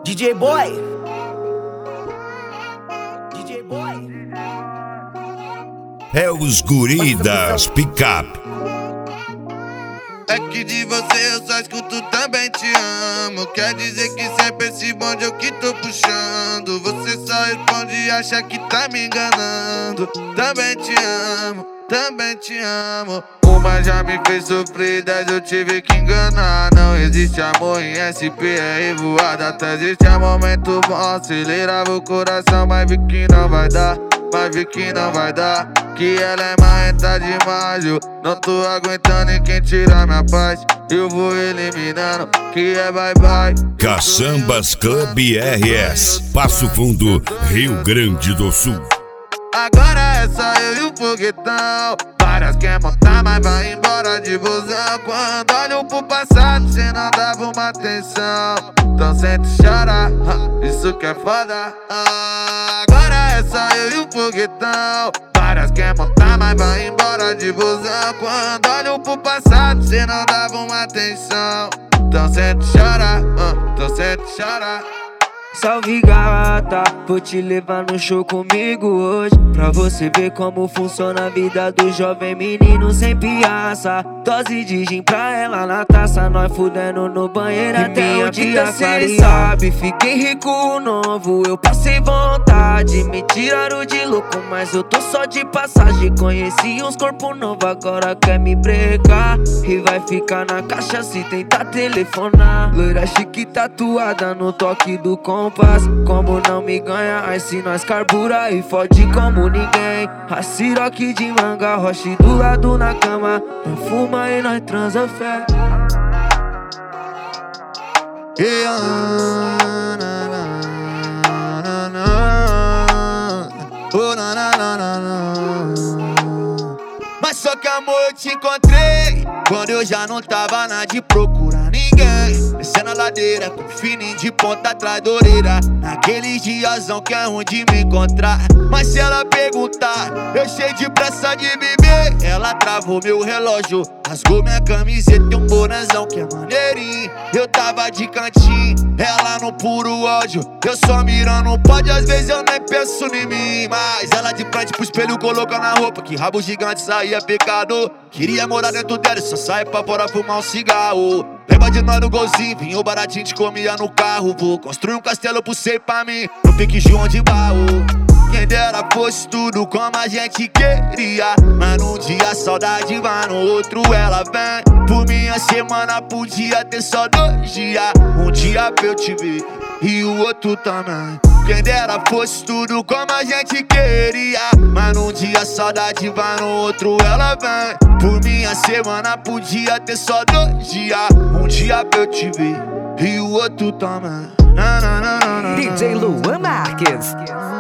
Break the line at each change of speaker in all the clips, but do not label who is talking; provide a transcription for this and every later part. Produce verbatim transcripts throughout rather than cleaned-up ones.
D J Boy, D J Boy.
É os guri das picape.
É que de você eu só escuto também te amo. Quer dizer que sempre esse bonde eu que tô puxando. Você só responde e acha que tá me enganando. Também te amo, também te amo. Uma já me fez sofrer, dez eu tive que enganar. Não existe amor em S P, é revoada. Até existe um momento bom, acelerava o coração, mas vi que não vai dar. Mas vi que não vai dar, que ela é marrenta demais. Eu não tô aguentando e quem tira minha paz eu vou eliminando, que é bye bye.
Caçambas Club R S, Passo Fundo, Rio Grande do Sul.
Agora é só eu e o foguetão. Várias quer montar, mas vai embora de busão. Quando olho pro passado, cê não dava uma atenção. Então sente e chora, isso que é foda. ah, Agora é só eu e o foguetão. Várias quer montar, mas vai embora de busão. Quando olho pro passado, cê não dava uma atenção. Então sente e chora, então sente e chora.
Salve gata, vou te levar no show comigo hoje, pra você ver como funciona a vida do jovem menino sem piaça. Dose de gin pra ela na taça, nós fudendo no banheiro e até o dia cê sabe. Fiquei rico novo, eu passei vontade, me tiraram de louco, mas eu tô só de passagem. Conheci uns corpos novos, agora quer me brecar e vai ficar na caixa se tentar telefonar. Loira chique tatuada no toque do compás. Como não me ganha, aí se nós carbura e fode como ninguém. A Ciroc de manga, roche do lado na cama. Nós fuma e nós transa fé.
Yeah, na, na, na, na. Oh, na, na, na, na, na. Mas só que amor eu te encontrei quando eu já não tava na de procurar ninguém. Descendo a ladeira com fininho de ponta atrás da orelha, naqueles diazão que é ruim de me encontrar. Mas se ela perguntar, eu cheio de pressa de beber, ela travou meu relógio, rasgou minha camiseta e um bonezão que é maneirinho. Eu tava de cantinho, ela no puro ódio, eu só mirando pode, às vezes eu nem penso em mim. Mas ela de frente pro espelho colocando a roupa, que rabo gigante saía pecado. Queria morar dentro dela e só saia pra fora fumar um cigarro. Lembra de nós no golzinho, vinho baratinho, te comia no carro. Vou construir um castelo pro cê e pra mim, no pique João de Barro. Quem dera fosse tudo como a gente queria, mas num dia a saudade vai, no outro ela vem. Por minha semana podia ter só dois dias, um dia pra eu te ver e o outro também. Quem dera fosse tudo como a gente queria, mas num dia a saudade vai, no outro ela vem. Por minha semana podia ter só dois dias, um dia pra eu te ver e o outro também. Na, na, na, na, na.
D J Luan Marques,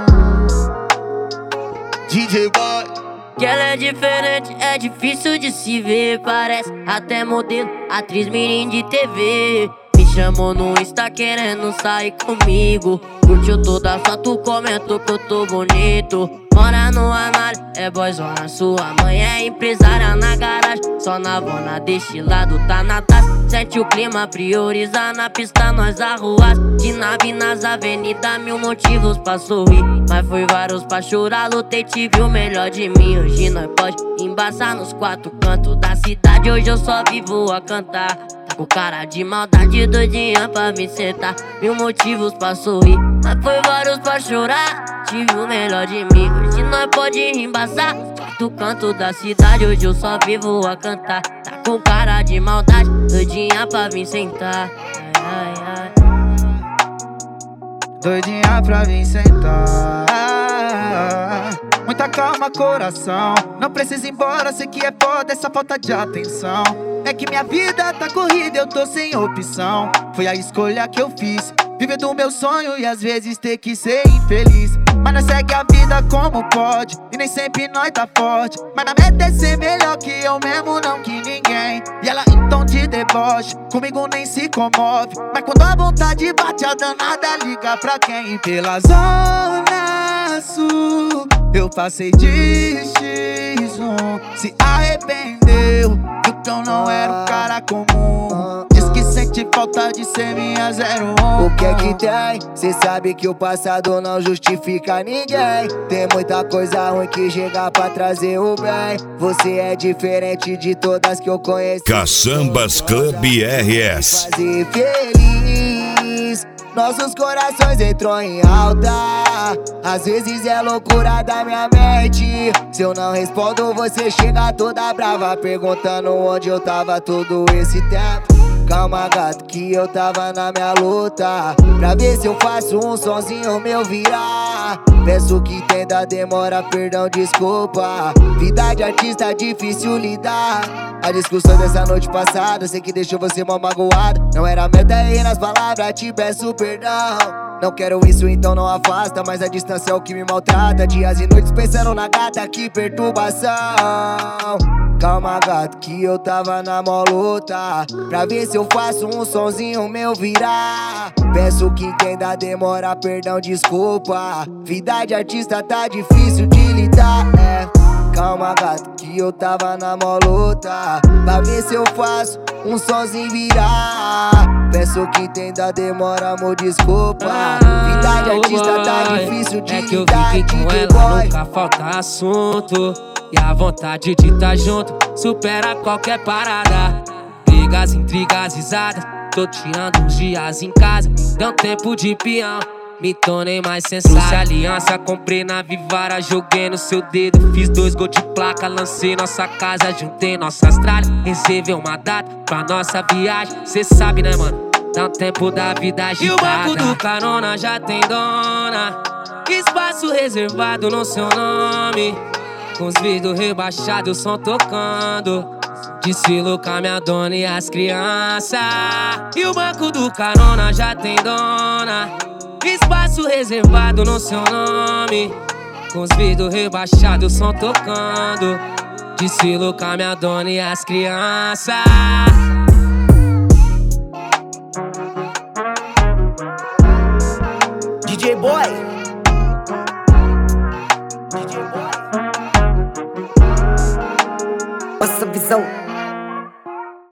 D J Boy.
Que ela é diferente, é difícil de se ver. Parece até modelo, atriz mirim de T V. Me chamou no Insta querendo sair comigo. Curtiu toda a foto, comentou que eu tô bonito. Mora no armário, é boyzona, sua mãe é empresária na garagem. Só na vona deste lado tá na taça. Sente o clima, prioriza na pista, nós arruas. De nave nas avenidas, mil motivos pra sorrir, mas foi vários pra chorar. Lutei, tive o melhor de mim. Hoje nós pode embaçar nos quatro cantos da cidade. Hoje eu só vivo a cantar. Tá com cara de maldade, doidinha pra me sentar. Mil motivos pra sorrir, mas foi vários pra chorar. Tive o melhor de mim. Hoje nós pode embaçar do canto da cidade. Hoje eu só vivo a cantar. Tá com cara de maldade, doidinha pra vir sentar. Ai, ai, ai.
Doidinha pra vir sentar. Muita calma, coração, não precisa ir embora, sei que é foda essa falta de atenção. É que minha vida tá corrida, eu tô sem opção. Foi a escolha que eu fiz, viver do meu sonho e às vezes ter que ser infeliz. Mas nós segue a vida como pode, e nem sempre nós tá forte. Mas na meta é ser melhor que eu mesmo, não que ninguém. E ela em tom de deboche, comigo nem se comove. Mas quando a vontade bate, a danada liga pra quem? Pela zona sul, eu passei de X um. Se arrependeu, viu que eu não era um cara comum. Diz que sente
sente falta de ser minha zero um.
O que é que tem? Cê sabe que o passado não justifica ninguém. Tem muita coisa ruim que chega pra trazer o bem. Você é diferente de todas que eu conheci.
Caçambas Club R S.
Fazer feliz, nossos corações entrou em alta. Às vezes é loucura da minha mente. Se eu não respondo, você chega toda brava, perguntando onde eu tava todo esse tempo. Calma, gato, que eu tava na minha luta, pra ver se eu faço um sonzinho meu virar. Peço que entenda, demora, perdão, desculpa. Vida de artista é difícil lidar. A discussão dessa noite passada, sei que deixou você mal magoado. Não era meta errar nas palavras, te peço perdão. Não quero isso, então não afasta, mas a distância é o que me maltrata. Dias e noites pensando na gata, que perturbação. Calma, gato, que eu tava na mó luta, pra ver se eu faço um sonzinho meu virar. Peço que entenda, demora, perdão, desculpa. Vida de artista tá difícil de lidar, é. Calma, gato, que eu tava na mó luta, pra ver se eu faço um sonzinho virar. Peço que entenda, demora, amor, desculpa. Vida de artista tá difícil de
é que eu
lidar,
fiquei com
D J
ela,
Boy.
nunca falta assunto. E a vontade de tá junto supera qualquer parada. Brigas, intrigas, risadas, tô tirando uns dias em casa. Deu tempo de peão, me tornei mais sensato. Trouxe aliança, comprei na Vivara, joguei no seu dedo. Fiz dois gols de placa, lancei nossa casa, juntei nossas tralhas. Reservei uma data pra nossa viagem, cê sabe né mano, dá um tempo da vida agitada. E o banco do carona já tem dona, espaço reservado no seu nome. Com os vidros rebaixados, o som tocando. Desfilo com a minha dona e as crianças. E o banco do carona já tem dona, espaço reservado no seu nome. Com os vidros rebaixados, o som tocando. Desfilo com a minha dona e as crianças.